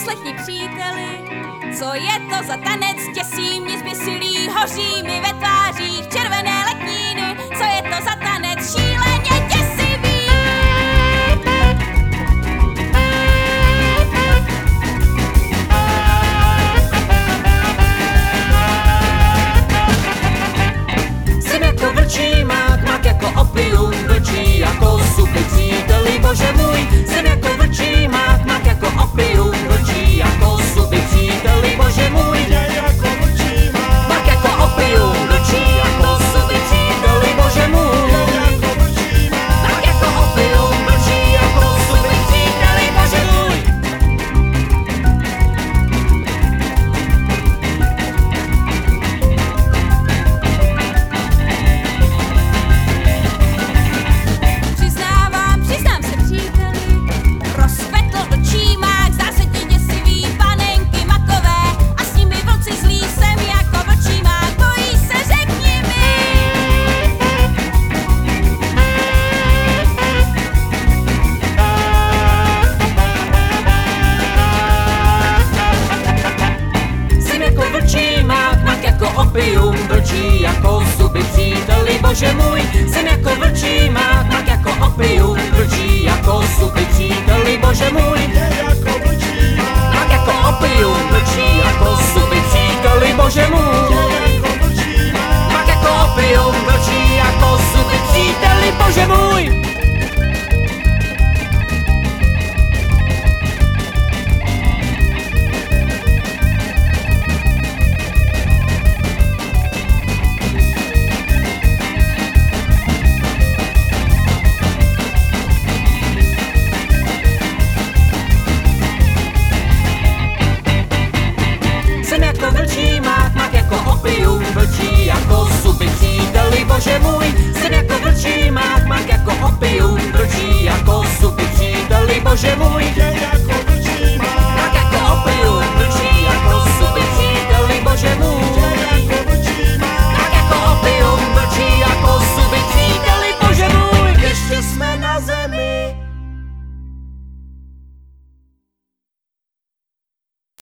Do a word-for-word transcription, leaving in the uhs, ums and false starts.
poslechni příteli, co je to za tanec, děsí mě zběsilý, hoří mi ve tvářích červené letníny, co je to za tanec, šíleně děsivý. Jsem jako vlčí mák, mák jako opium, vlčí jako zuby příteli, bože můj. Jsem jako vlčí mák, mák jako opium, vlčí jako zuby příteli, bože můj. Jako vlčí mák, Mák jako opium, vlčí jako zuby příteli, bože můj. jako vlčí mák, Mák jako opium, vlčí jako zuby příteli, bože můj. Přiznávám, přiznám se příteli, rozkvetl vlčí mák, zásadně děsivý, panenky makové, a s nimi vlci zlí, jsem jako vlčí mák, bojí se, řekni mi. Jsem jako vlčí mák, mák jako opium, vlčí jako zuby příteli, bože můj. Jsem jako vlčí mák, mák jako opium, vlčí jako zuby příteli, bože můj. jako vlčí mák, Mák jako opium, vlčí jako zuby příteli, bože můj. jako vlčí mák, Mák jako opium, vlčí jako zuby příteli, bože můj. Jsem jako vlčí mák, mák jako opium, vlčí jako zuby příteli, bože můj. Jsem